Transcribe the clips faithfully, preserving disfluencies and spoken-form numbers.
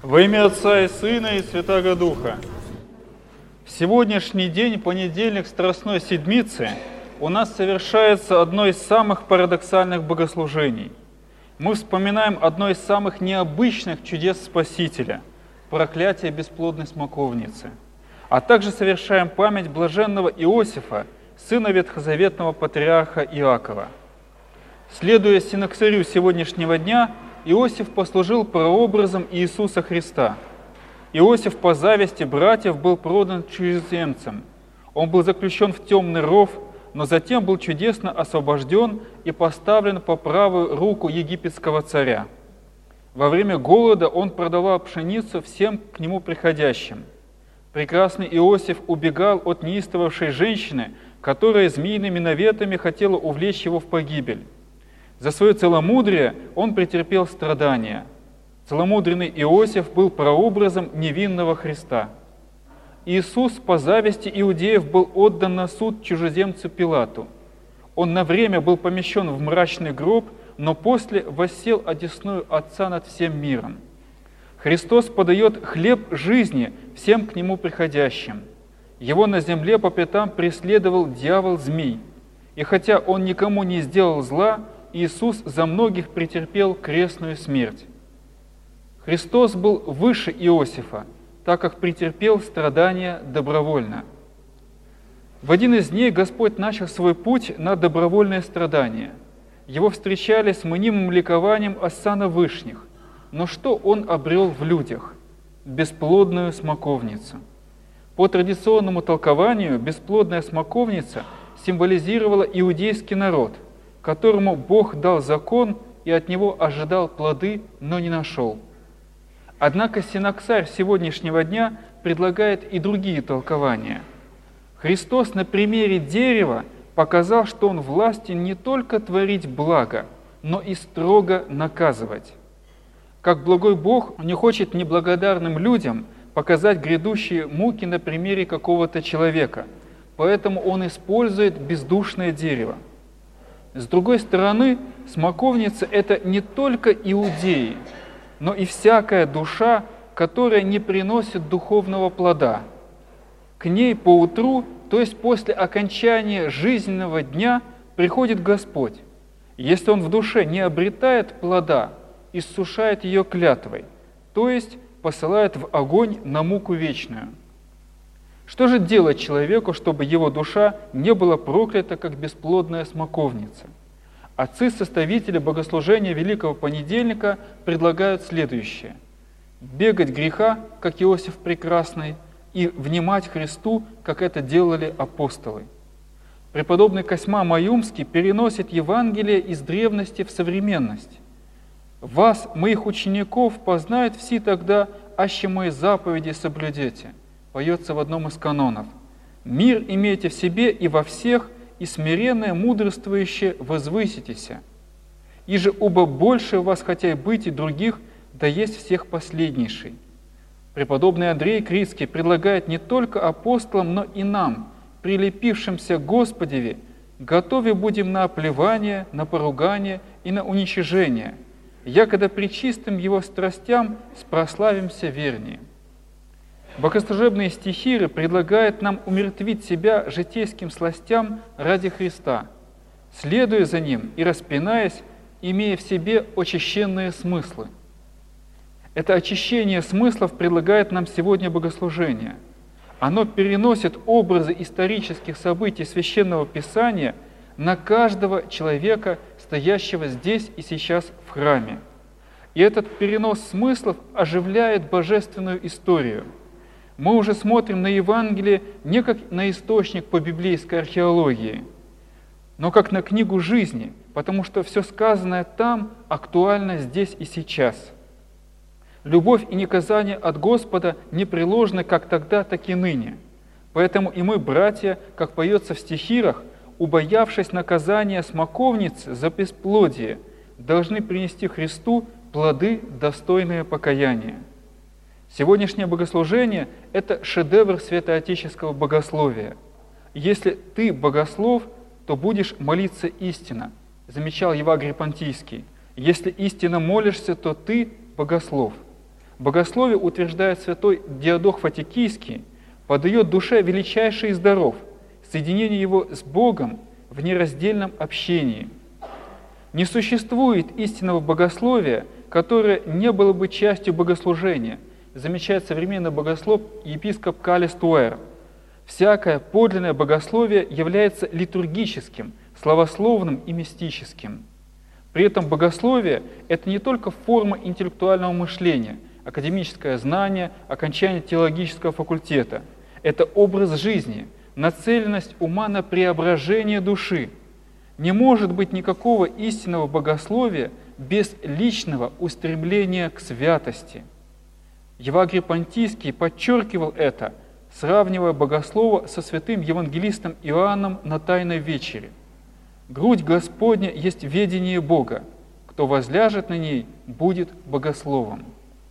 Во имя Отца и Сына и Святаго Духа. В сегодняшний день, понедельник Страстной Седмицы, у нас совершается одно из самых парадоксальных богослужений. Мы вспоминаем одно из самых необычных чудес Спасителя – проклятие бесплодной смоковницы, а также совершаем память блаженного Иосифа, сына ветхозаветного патриарха Иакова. Следуя синоксарю сегодняшнего дня, Иосиф послужил прообразом Иисуса Христа. Иосиф по зависти братьев был продан чужеземцам. Он был заключен в темный ров, но затем был чудесно освобожден и поставлен по правую руку египетского царя. Во время голода он продавал пшеницу всем к нему приходящим. Прекрасный Иосиф убегал от неистовавшей женщины, которая змеиными наветами хотела увлечь его в погибель. За свое целомудрие он претерпел страдания. Целомудренный Иосиф был прообразом невинного Христа. Иисус по зависти иудеев был отдан на суд чужеземцу Пилату. Он на время был помещен в мрачный гроб, но после воссел одесную Отца над всем миром. Христос подает хлеб жизни всем к Нему приходящим. Его на земле по пятам преследовал дьявол-змей. И хотя Он никому не сделал зла, Иисус за многих претерпел крестную смерть. Христос был выше Иосифа, так как претерпел страдания добровольно. В один из дней Господь начал свой путь на добровольное страдание. Его встречали с мнимым ликованием осана вышних. Но что Он обрел в людях? Бесплодную смоковницу. По традиционному толкованию, бесплодная смоковница символизировала иудейский народ, которому Бог дал закон и от него ожидал плоды, но не нашел. Однако синоксарь сегодняшнего дня предлагает и другие толкования. Христос на примере дерева показал, что Он властен не только творить благо, но и строго наказывать. Как благой Бог не хочет неблагодарным людям показать грядущие муки на примере какого-то человека, поэтому Он использует бездушное дерево. С другой стороны, смоковница – это не только иудеи, но и всякая душа, которая не приносит духовного плода. К ней поутру, то есть после окончания жизненного дня, приходит Господь. Если Он в душе не обретает плода, иссушает ее клятвой, то есть посылает в огонь на муку вечную. Что же делать человеку, чтобы его душа не была проклята, как бесплодная смоковница? Отцы-составители богослужения Великого Понедельника предлагают следующее. Бегать греха, как Иосиф Прекрасный, и внимать Христу, как это делали апостолы. Преподобный Косьма Маюмский переносит Евангелие из древности в современность. «Вас, моих учеников, познают все тогда, аще мои заповеди соблюдете», поется в одном из канонов. «Мир имейте в себе и во всех, и смиренное, мудрствующее возвыситеся. Иже убо больше вас хотя и быть и других, да есть всех последнейший». Преподобный Андрей Критский предлагает не только апостолам, но и нам, прилепившимся к Господеве, готове будем на оплевание, на поругание и на уничижение, якогда причистым Его страстям спрославимся вернее. Богослужебные стихиры предлагают нам умертвить себя житейским сластям ради Христа, следуя за Ним и распинаясь, имея в себе очищенные смыслы. Это очищение смыслов предлагает нам сегодня богослужение. Оно переносит образы исторических событий Священного Писания на каждого человека, стоящего здесь и сейчас в храме. И этот перенос смыслов оживляет божественную историю. Мы уже смотрим на Евангелие не как на источник по библейской археологии, но как на книгу жизни, потому что все сказанное там актуально здесь и сейчас. Любовь и наказание от Господа непреложны как тогда, так и ныне. Поэтому и мы, братья, как поется в стихирах, убоявшись наказания смоковницы за бесплодие, должны принести Христу плоды, достойные покаяния. Сегодняшнее богослужение – это шедевр святоотеческого богословия. Если ты богослов, то будешь молиться истинно, замечал Евагрий Понтийский. Если истинно молишься, то ты богослов. Богословие, утверждает святой Диадох Фатикийский, подает душе величайший из даров – соединение его с Богом в нераздельном общении. Не существует истинного богословия, которое не было бы частью богослужения, замечает современный богослов епископ Калис Туэр. Всякое подлинное богословие является литургическим, славословным и мистическим. При этом богословие – это не только форма интеллектуального мышления, академическое знание, окончание теологического факультета. Это образ жизни, нацеленность ума на преображение души. Не может быть никакого истинного богословия без личного устремления к святости. Евагрий Понтийский подчеркивал это, сравнивая богослова со святым евангелистом Иоанном на Тайной вечере. «Грудь Господня есть ведение Бога, кто возляжет на ней, будет богословом».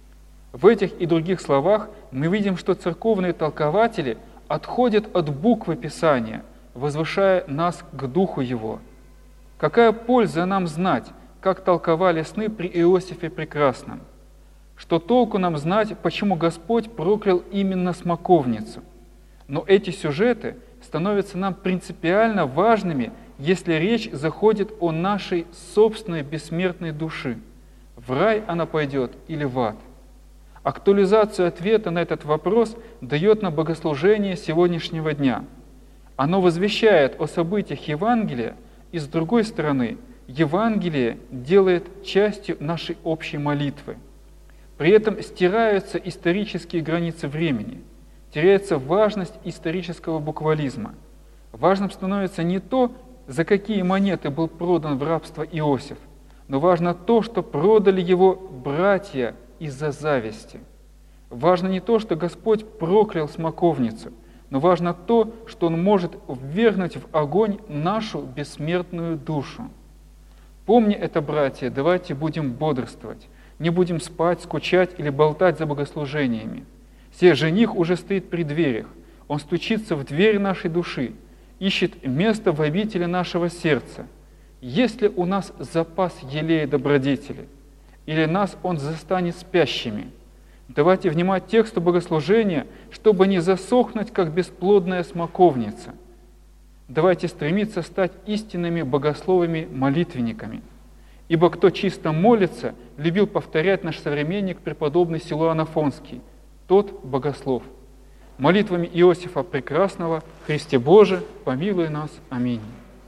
В этих и других словах мы видим, что церковные толкователи отходят от буквы Писания, возвышая нас к Духу Его. Какая польза нам знать, как толковали сны при Иосифе Прекрасном? Что толку нам знать, почему Господь проклял именно смоковницу? Но эти сюжеты становятся нам принципиально важными, если речь заходит о нашей собственной бессмертной душе. В рай она пойдет или в ад? Актуализацию ответа на этот вопрос дает нам богослужение сегодняшнего дня. Оно возвещает о событиях Евангелия, и с другой стороны, Евангелие делает частью нашей общей молитвы. При этом стираются исторические границы времени, теряется важность исторического буквализма. Важным становится не то, за какие монеты был продан в рабство Иосиф, но важно то, что продали его братья из-за зависти. Важно не то, что Господь проклял смоковницу, но важно то, что Он может ввергнуть в огонь нашу бессмертную душу. Помни это, братья, давайте будем бодрствовать, не будем спать, скучать или болтать за богослужениями. Сей жених уже стоит при дверях, он стучится в дверь нашей души, ищет место в обители нашего сердца. Есть ли у нас запас елея добродетели? Или нас он застанет спящими? Давайте внимать тексту богослужения, чтобы не засохнуть, как бесплодная смоковница. Давайте стремиться стать истинными богословами-молитвенниками. Ибо кто чисто молится, любил повторять наш современник преподобный Силуан Афонский, тот богослов. Молитвами Иосифа Прекрасного, Христе Боже, помилуй нас. Аминь.